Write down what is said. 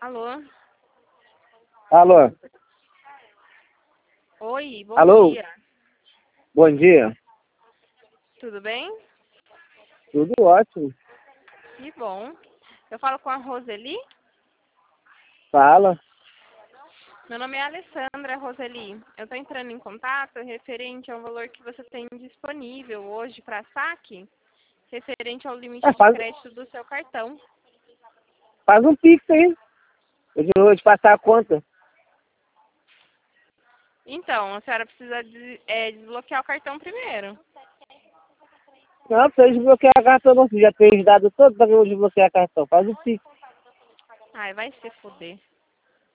Alô? Alô? Oi, bom Alô? dia. Bom dia. Tudo bem? Tudo ótimo. Que bom. Eu falo com a Roseli. Fala. Meu nome é Alessandra, Roseli. Eu estou entrando em contato referente ao valor que você tem disponível hoje para saque, referente ao limite de Faz, crédito do seu cartão. faz um pix aí. Eu vou te passar a conta. Então, a senhora precisa desbloquear o cartão primeiro. Não, precisa desbloquear a cartão não. Você já fez dado todo para eu desbloquear a cartão. Faz um pix. Ai, vai se fuder.